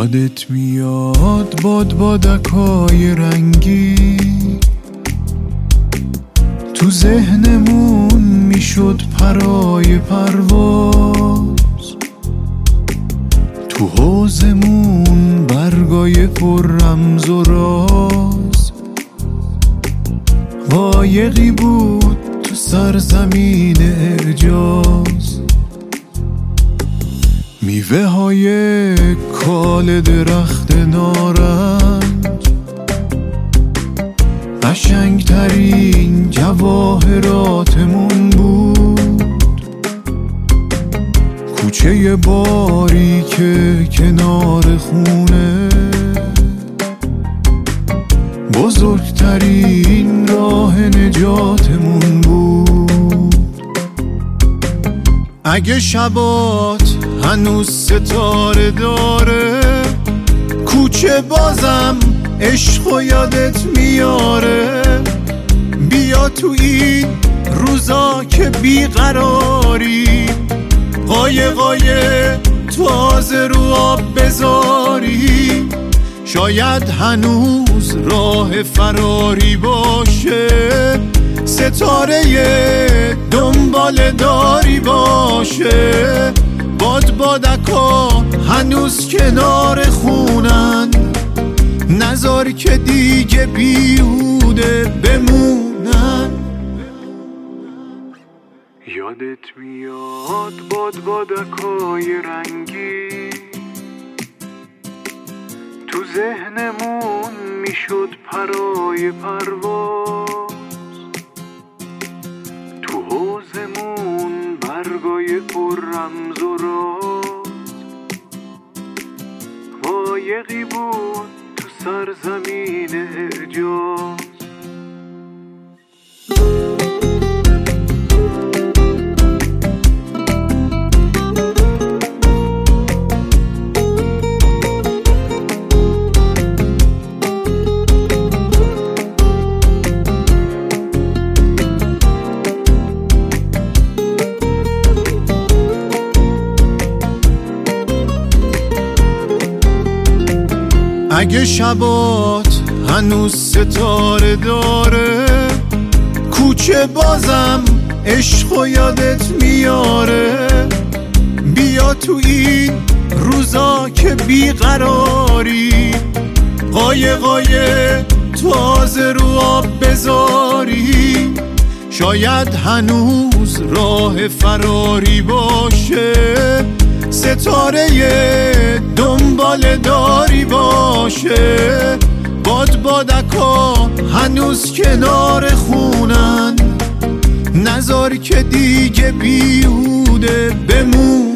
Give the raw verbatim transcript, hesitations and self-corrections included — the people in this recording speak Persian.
یادت میاد باد بادکای رنگی تو ذهنمون میشد پرای پرواز، تو حوضمون برگای پر رمز و راز، قایقی بود تو سرزمین اعجاز، میوه های کال درخت نارنج، قشنگترین جواهراتمون بود، کوچه باریک کنار خونه، بزرگترین راه نجاتمون بود. اگه شبات هنوز ستاره داره، کوچه بازم عشق و یادت میاره، بیا تو این روزا که بیقراری، قایقای تازه رو آب بذاری، شاید هنوز راه فراری باشه، ستاره دنبال داری باشه، باد بادکا هنوز کنار خونن، نذار که دیگه بیهوده بمونن. یادت میاد باد بادکای رنگی تو ذهنمون میشد پرای پرواز، تو حوضمون برگای پر رمز و راز، قایقی بود تو سرزمین اعجاز. اگه شبات هنوز ستاره داره، کوچه بازم عشق و یادت میاره، بیا تو این روزا که بیقراری، قایقای تازه رو آب بذاری، شاید هنوز راه فراری باشه، ستاره دنبال داری باشه، باد بادکا هنوز کنار خونن، نذار که دیگه بیهوده بمون.